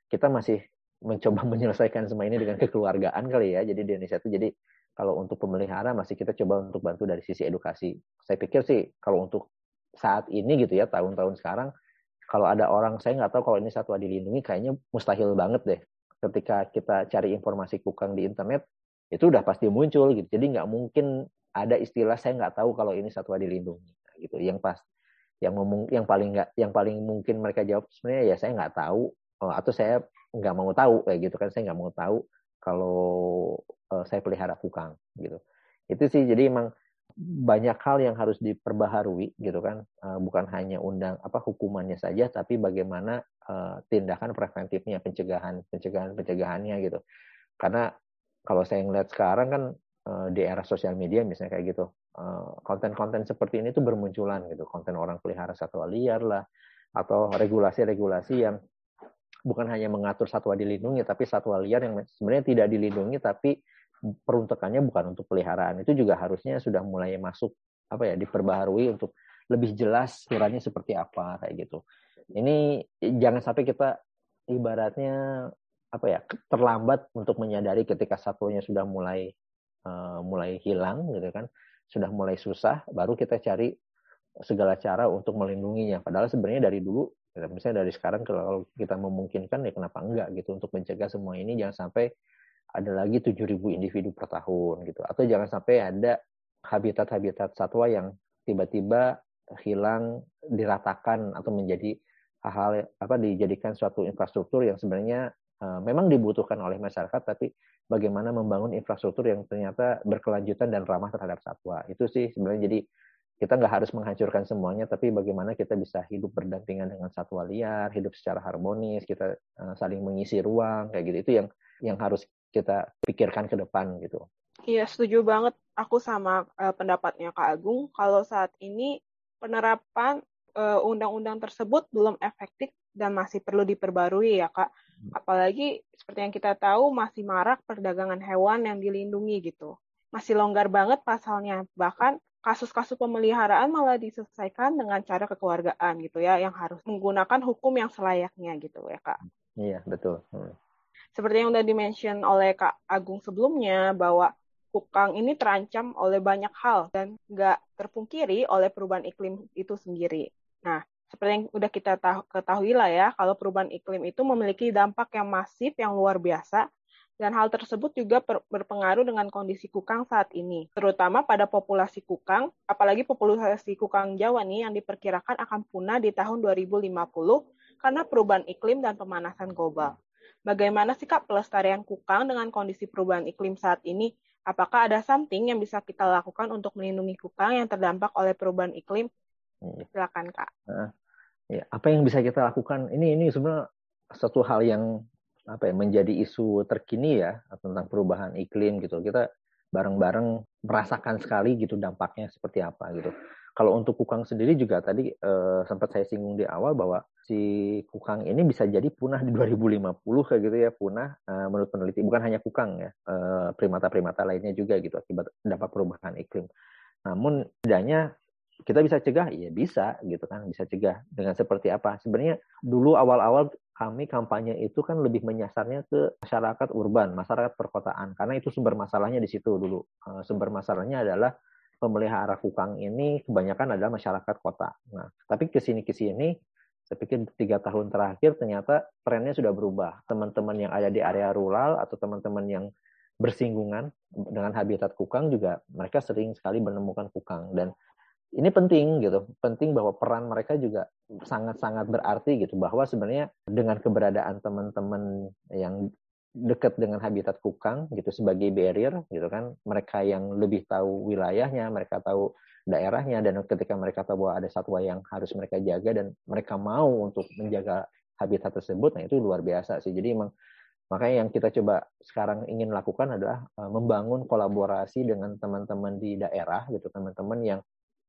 S4: kita masih mencoba menyelesaikan semua ini dengan kekeluargaan kali ya. Jadi di Indonesia itu jadi kalau untuk pemelihara masih kita coba untuk bantu dari sisi edukasi. Saya pikir sih kalau untuk saat ini gitu ya, tahun-tahun sekarang, kalau ada orang, saya nggak tahu kalau ini satwa dilindungi, kayaknya mustahil banget deh. Ketika kita cari informasi kukang di internet, itu udah pasti muncul gitu. Jadi nggak mungkin ada istilah saya nggak tahu kalau ini satwa dilindungi gitu. Yang pas yang memung, yang paling nggak yang paling mungkin mereka jawab sebenarnya ya saya nggak tahu, atau saya nggak mau tahu kayak gitu kan, saya nggak mau tahu kalau uh, saya pelihara kukang gitu. Itu sih, jadi emang banyak hal yang harus diperbaharui gitu kan, uh, bukan hanya undang apa hukumannya saja, tapi bagaimana uh, tindakan preventifnya, pencegahan pencegahan pencegahannya gitu. Karena kalau saya ngeliat sekarang kan uh, di era sosial media misalnya kayak gitu, uh, konten-konten seperti ini tuh bermunculan gitu, konten orang pelihara satwa liar lah, atau regulasi-regulasi yang bukan hanya mengatur satwa dilindungi, tapi satwa liar yang sebenarnya tidak dilindungi, tapi peruntukannya bukan untuk peliharaan. Itu juga harusnya sudah mulai masuk apa ya, diperbaharui untuk lebih jelas aturannya seperti apa kayak gitu. Ini jangan sampai kita ibaratnya apa ya, terlambat untuk menyadari ketika satwanya sudah mulai uh, mulai hilang gitu kan, sudah mulai susah, baru kita cari segala cara untuk melindunginya. Padahal sebenarnya dari dulu, misalnya dari sekarang kalau kita memungkinkan ya kenapa enggak gitu, untuk mencegah semua ini jangan sampai ada lagi tujuh ribu individu per tahun gitu, atau jangan sampai ada habitat-habitat satwa yang tiba-tiba hilang, diratakan atau menjadi hal-hal apa dijadikan suatu infrastruktur yang sebenarnya uh, memang dibutuhkan oleh masyarakat, tapi bagaimana membangun infrastruktur yang ternyata berkelanjutan dan ramah terhadap satwa. Itu sih sebenarnya, jadi kita nggak harus menghancurkan semuanya, tapi bagaimana kita bisa hidup berdampingan dengan satwa liar, hidup secara harmonis, kita uh, saling mengisi ruang, kayak gitu. Itu yang yang harus kita pikirkan ke depan gitu.
S2: Iya, setuju banget aku sama uh, pendapatnya Kak Agung. Kalau saat ini penerapan uh, undang-undang tersebut belum efektif dan masih perlu diperbarui ya Kak. Apalagi seperti yang kita tahu masih marak perdagangan hewan yang dilindungi gitu. Masih longgar banget pasalnya. Bahkan kasus-kasus pemeliharaan malah diselesaikan dengan cara kekeluargaan gitu ya, yang harus menggunakan hukum yang selayaknya gitu ya Kak.
S4: Iya, betul. Hmm.
S2: Seperti yang udah di-mention oleh Kak Agung sebelumnya, bahwa kukang ini terancam oleh banyak hal dan nggak terpungkiri oleh perubahan iklim itu sendiri. Nah, seperti yang udah kita tahu, ketahui lah ya, kalau perubahan iklim itu memiliki dampak yang masif, yang luar biasa, dan hal tersebut juga berpengaruh dengan kondisi kukang saat ini, terutama pada populasi kukang, apalagi populasi kukang Jawa nih yang diperkirakan akan punah di tahun dua ribu lima puluh karena perubahan iklim dan pemanasan global. Bagaimana sih Kak pelestarian kukang dengan kondisi perubahan iklim saat ini? Apakah ada something yang bisa kita lakukan untuk melindungi kukang yang terdampak oleh perubahan iklim? Silakan Kak.
S4: Nah, ya, apa yang bisa kita lakukan? Ini ini sebenarnya satu hal yang apa ya, menjadi isu terkini ya tentang perubahan iklim gitu. Kita bareng-bareng merasakan sekali gitu dampaknya seperti apa gitu. Kalau untuk kukang sendiri juga tadi eh, sempat saya singgung di awal bahwa si kukang ini bisa jadi punah di dua ribu lima puluh kayak gitu ya, punah eh, menurut peneliti. Bukan hanya kukang ya, eh, primata-primata lainnya juga gitu akibat dampak perubahan iklim. Namun setidaknya kita bisa cegah, iya bisa gitu kan, bisa cegah dengan seperti apa? Sebenarnya dulu awal-awal kami kampanye itu kan lebih menyasarnya ke masyarakat urban, masyarakat perkotaan, karena itu sumber masalahnya di situ dulu. Sumber masalahnya adalah pemelihara kukang ini kebanyakan adalah masyarakat kota. Nah, tapi kesini-kesini, saya pikir tiga tahun terakhir ternyata trennya sudah berubah. Teman-teman yang ada di area rural atau teman-teman yang bersinggungan dengan habitat kukang juga mereka sering sekali menemukan kukang, dan ini penting gitu, penting bahwa peran mereka juga sangat-sangat berarti gitu, bahwa sebenarnya dengan keberadaan teman-teman yang dekat dengan habitat kukang gitu sebagai barrier gitu kan, mereka yang lebih tahu wilayahnya, mereka tahu daerahnya, dan ketika mereka tahu bahwa ada satwa yang harus mereka jaga dan mereka mau untuk menjaga habitat tersebut, nah itu luar biasa sih. Jadi emang makanya yang kita coba sekarang ingin lakukan adalah uh, membangun kolaborasi dengan teman-teman di daerah gitu, teman-teman yang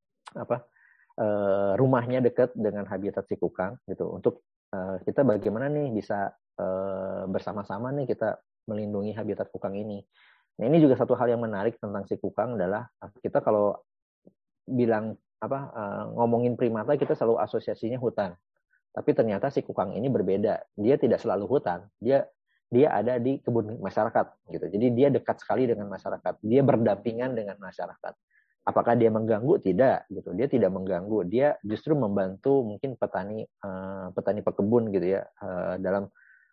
S4: apa uh, rumahnya dekat dengan habitat si kukang gitu, untuk uh, kita bagaimana nih bisa uh, bersama-sama nih kita melindungi habitat kukang ini. Nah, ini juga satu hal yang menarik tentang si kukang adalah kita kalau bilang apa uh, ngomongin primata kita selalu asosiasinya hutan. Tapi ternyata si kukang ini berbeda. Dia tidak selalu hutan. Dia dia ada di kebun masyarakat gitu. Jadi dia dekat sekali dengan masyarakat. Dia berdampingan dengan masyarakat. Apakah dia mengganggu? Tidak gitu. Dia tidak mengganggu. Dia justru membantu mungkin petani uh, petani pekebun gitu ya uh, dalam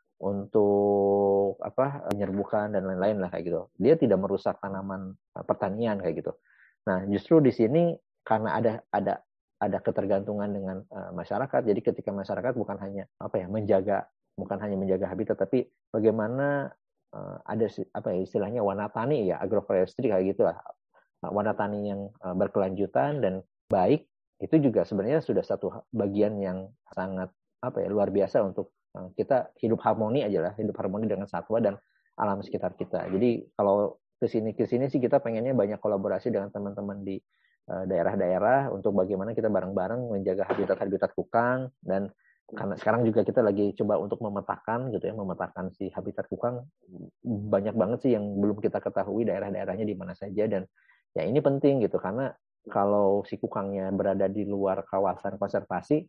S4: untuk apa penyerbukan dan lain-lain lah kayak gitu. Dia tidak merusak tanaman pertanian kayak gitu. Nah, justru di sini karena ada ada ada ketergantungan dengan uh, masyarakat. Jadi ketika masyarakat bukan hanya apa ya menjaga bukan hanya menjaga habitat, tapi bagaimana uh, ada apa ya istilahnya wanatani ya agroforestry kayak gitulah. Wanatani yang uh, berkelanjutan dan baik itu juga sebenarnya sudah satu bagian yang sangat apa ya luar biasa untuk kita hidup harmoni aja lah, hidup harmoni dengan satwa dan alam sekitar kita. Jadi kalau kesini kesini sih kita pengennya banyak kolaborasi dengan teman-teman di uh, daerah-daerah untuk bagaimana kita bareng-bareng menjaga habitat-habitat kukang. Dan karena sekarang juga kita lagi coba untuk memetakan gitu ya, memetakan si habitat kukang. Banyak banget sih yang belum kita ketahui daerah-daerahnya di mana saja, dan ya ini penting gitu karena kalau si kukangnya berada di luar kawasan konservasi,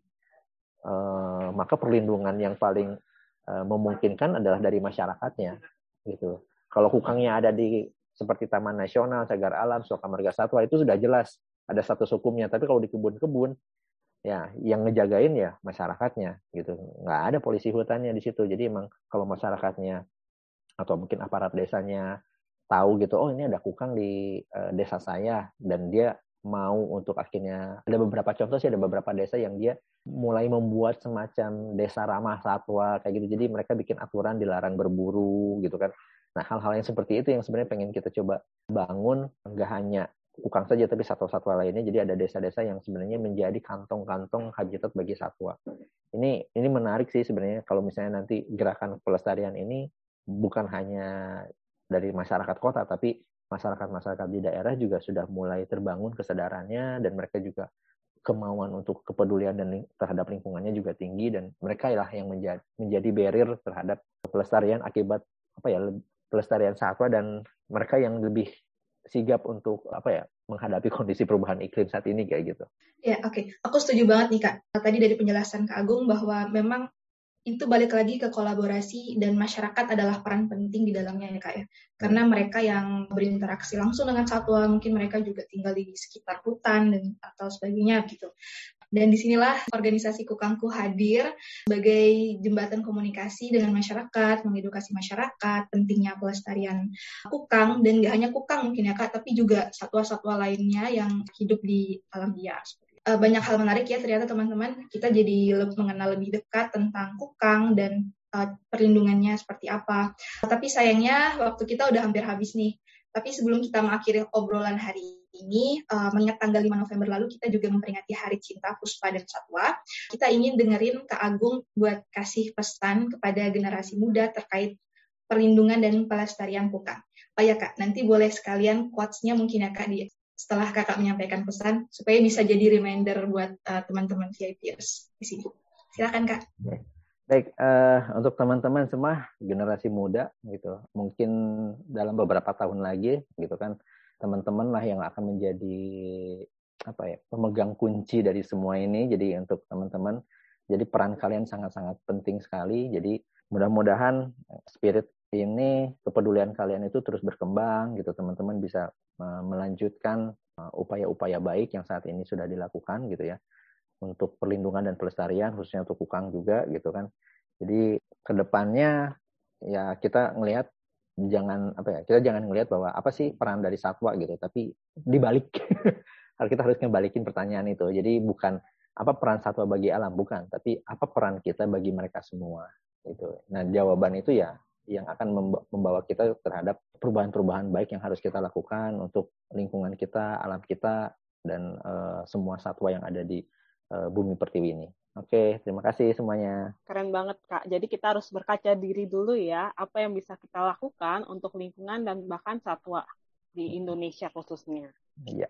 S4: Uh, maka perlindungan yang paling uh, memungkinkan adalah dari masyarakatnya gitu. Kalau kukangnya ada di seperti Taman Nasional, Cagar Alam, Suaka Marga Satwa itu sudah jelas ada status hukumnya. Tapi kalau di kebun-kebun ya yang ngejagain ya masyarakatnya gitu. Nggak ada polisi hutannya di situ. Jadi emang kalau masyarakatnya atau mungkin aparat desanya tahu gitu, oh ini ada kukang di uh, desa saya, dan dia mau untuk akhirnya ada beberapa contoh sih, ada beberapa desa yang dia mulai membuat semacam desa ramah satwa kayak gitu. Jadi mereka bikin aturan dilarang berburu gitu kan. Nah, hal-hal yang seperti itu yang sebenarnya pengen kita coba bangun, nggak hanya kukang saja tapi satwa-satwa lainnya. Jadi ada desa-desa yang sebenarnya menjadi kantong-kantong habitat bagi satwa. Ini ini menarik sih sebenarnya kalau misalnya nanti gerakan pelestarian ini bukan hanya dari masyarakat kota, tapi masyarakat-masyarakat di daerah juga sudah mulai terbangun kesadarannya, dan mereka juga kemauan untuk kepedulian dan terhadap lingkungannya juga tinggi, dan mereka lah yang menjadi menjadi barrier terhadap pelestarian akibat apa ya pelestarian satwa, dan mereka yang lebih sigap untuk apa ya menghadapi kondisi perubahan iklim saat ini kayak gitu.
S3: Ya, oke. Okay. Aku setuju banget nih Kak. Tadi dari penjelasan Kak Agung bahwa memang itu balik lagi ke kolaborasi, dan masyarakat adalah peran penting di dalamnya ya Kak ya. Karena mereka yang berinteraksi langsung dengan satwa, mungkin mereka juga tinggal di sekitar hutan dan atau sebagainya gitu. Dan disinilah organisasi Kukangku hadir sebagai jembatan komunikasi dengan masyarakat, mengedukasi masyarakat pentingnya pelestarian kukang, dan gak hanya kukang mungkin ya Kak, tapi juga satwa-satwa lainnya yang hidup di alam liar. Banyak hal menarik ya ternyata teman-teman, kita jadi mengenal lebih dekat tentang kukang dan uh, perlindungannya seperti apa. Tapi sayangnya waktu kita udah hampir habis nih. Tapi sebelum kita mengakhiri obrolan hari ini, uh, mengingat tanggal lima November lalu kita juga memperingati Hari Cinta Puspa dan Satwa. Kita ingin dengerin Kak Agung buat kasih pesan kepada generasi muda terkait perlindungan dan pelestarian kukang. Oh ya Kak, nanti boleh sekalian quotes-nya mungkin ya Kak di setelah kakak menyampaikan pesan, supaya bisa jadi reminder buat uh, teman-teman V I Pers di sini. Silakan Kak.
S4: Baik, uh, untuk teman-teman semua generasi muda gitu, mungkin dalam beberapa tahun lagi gitu kan, teman-teman lah yang akan menjadi apa ya pemegang kunci dari semua ini. Jadi untuk teman-teman, jadi peran kalian sangat-sangat penting sekali. Jadi mudah-mudahan spirit ini, kepedulian kalian itu terus berkembang gitu, teman-teman bisa uh, melanjutkan uh, upaya-upaya baik yang saat ini sudah dilakukan gitu ya, untuk perlindungan dan pelestarian khususnya untuk kukang juga gitu kan. Jadi kedepannya ya kita ngelihat jangan apa ya kita jangan ngelihat bahwa apa sih peran dari satwa gitu, tapi dibalik kita harus ngebalikin pertanyaan itu. Jadi bukan apa peran satwa bagi alam, bukan, tapi apa peran kita bagi mereka semua gitu. Nah jawaban itu ya yang akan membawa kita terhadap perubahan-perubahan baik yang harus kita lakukan untuk lingkungan kita, alam kita, dan uh, semua satwa yang ada di uh, bumi pertiwi ini. Oke, terima kasih semuanya.
S2: Keren banget Kak. Jadi kita harus berkaca diri dulu ya, apa yang bisa kita lakukan untuk lingkungan dan bahkan satwa di Indonesia khususnya.
S4: Iya.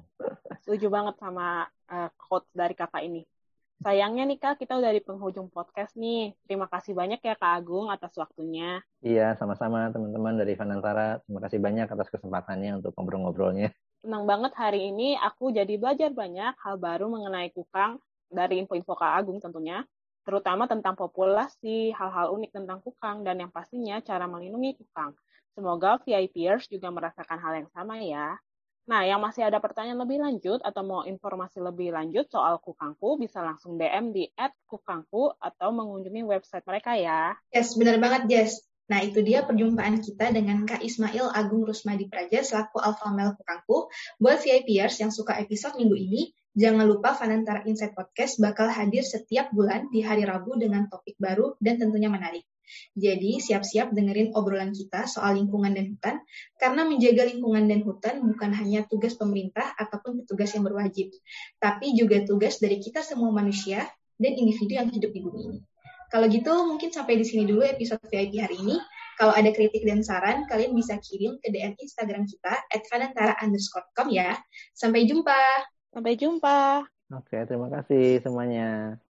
S2: Setuju banget sama uh, quotes dari Kakak ini. Sayangnya nih Kak, kita udah di penghujung podcast nih. Terima kasih banyak ya Kak Agung atas waktunya.
S4: Iya, sama-sama teman-teman dari Vanantara. Terima kasih banyak atas kesempatannya untuk ngobrol-ngobrolnya.
S2: Senang banget hari ini aku jadi belajar banyak hal baru mengenai kukang dari info-info Kak Agung tentunya. terutama tentang populasi, hal-hal unik tentang kukang, dan yang pastinya cara melindungi kukang. Semoga VIPers juga merasakan hal yang sama ya. Nah, yang masih ada pertanyaan lebih lanjut atau mau informasi lebih lanjut soal Kukangku, bisa langsung D M di at kukangku atau mengunjungi website mereka ya.
S3: Yes, benar banget, Jess. Nah, itu dia perjumpaan kita dengan Kak Ismail Agung Rusmadi Praja selaku Alpha Male Kukangku. Buat VIPers yang suka episode minggu ini, jangan lupa Fanantara Insight Podcast bakal hadir setiap bulan di hari Rabu dengan topik baru dan tentunya menarik. Jadi, siap-siap dengerin obrolan kita soal lingkungan dan hutan, karena menjaga lingkungan dan hutan bukan hanya tugas pemerintah ataupun petugas yang berwajib, tapi juga tugas dari kita semua manusia dan individu yang hidup di bumi ini. Kalau gitu, mungkin sampai di sini dulu episode V I P hari ini. Kalau ada kritik dan saran, kalian bisa kirim ke D M Instagram kita at fanantara underscore com ya. Sampai jumpa!
S2: Sampai jumpa!
S4: Oke, terima kasih semuanya.